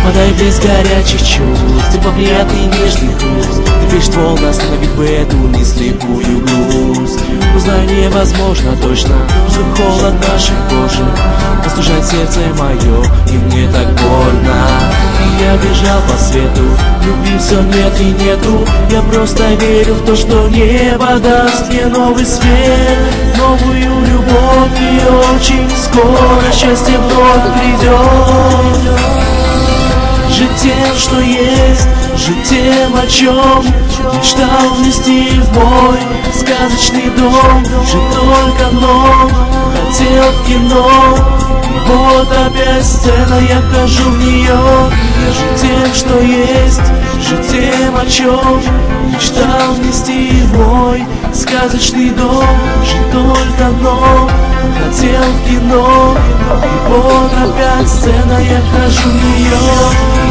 Подай блеск горячих чувств, тепло приятный нежный хруст. Ты пишешь волны, остановить бы эту неслепую грусть. Узнаю невозможно точно, что холод нашей кожи остужает сердце мое, и мне так больно. И я бежал по свету, любви все нет и нету. Я просто верю в то, что небо даст мне новый свет, новую любовь, и очень скоро счастье вновь придет. Жить тем, что есть, жить тем, о чем мечтал внести в мой сказочный дом. Жить только вновь, хотел в кино, и вот опять сцена, я хожу в нее. Жить тем, что есть, жить тем, о чем мечтал внести в мой сказочный дом. Жить только вновь, хотел в кино, и вот опять сцена, я хожу в нее.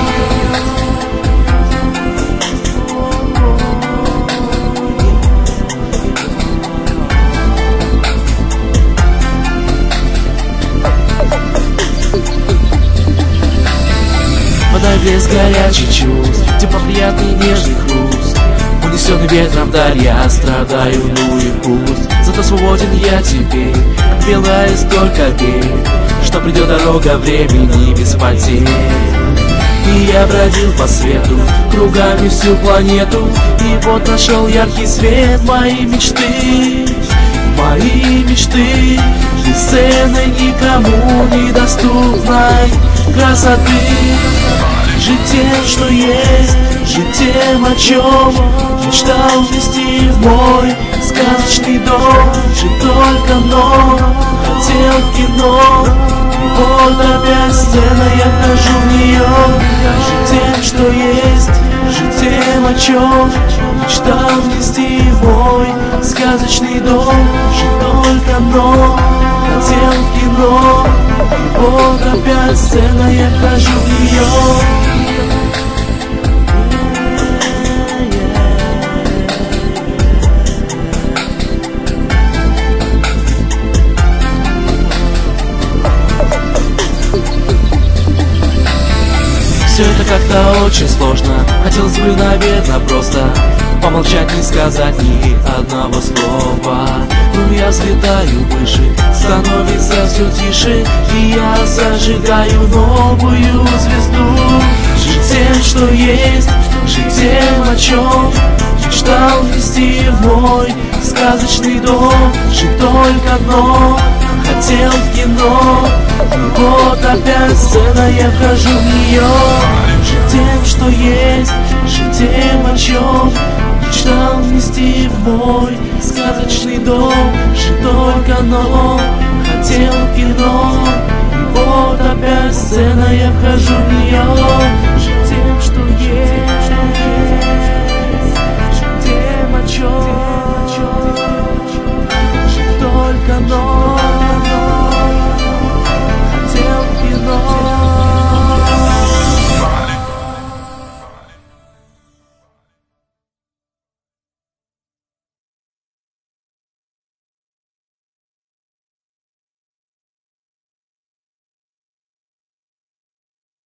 Подай блеск горячих чувств, тепло приятный нежный хруст. Унесенный ветром вдаль, я страдаю, ну и пусть. Зато свободен я теперь, как белая столько верь, что придет дорога времени без потерь. И я бродил по свету, кругами всю планету, и вот нашел яркий свет моей мечты. Мои мечты, бесценной, никому недоступной красоты. Жить тем, что есть, жить тем, о чем мечтал внести в мой сказочный дом. Жить только вновь, хотел в кино, и вот опять сцена, я хожу в нее. Жить тем, что есть, жить тем, о чем мечтал внести в мой сказочный дом. Жить только вновь, хотел в кино, и вот опять сцена, я хожу в нее. Все это как-то очень сложно, хотелось бы, наверное, просто помолчать, не сказать ни одного слова. Но я взлетаю выше, становится все тише, и я зажигаю новую звезду. Жить тем, что есть, жить тем, о чем мечтал внести в мой сказочный дом. Жить только вновь, хотел в кино, и вот опять сцена, я хожу в нее. Жить тем, что есть, жить тем, о чем мечтал внести в мой сказочный дом. Жить только вновь, хотел в кино, и вот опять сцена, я хожу в нее.